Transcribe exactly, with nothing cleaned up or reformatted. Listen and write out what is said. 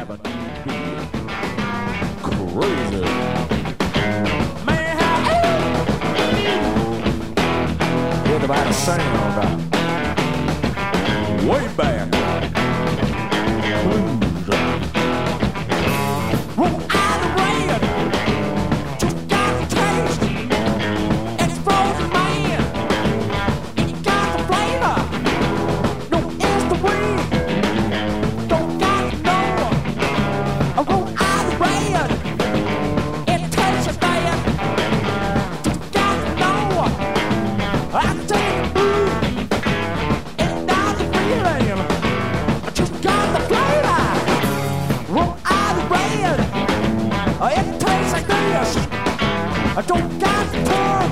Avenue beat. Crazy. Man, hear the bad sound. Way back. Blues. Roll out of red. Just got the taste. It's frozen man. And you got the flavor. No, it's the wind. Don't got to know. I roll out of red. It tastes bad. Just got to know. I take the food. And now the feeling. I just got the flavor. Roll out of red. It tastes like this. I don't got the time.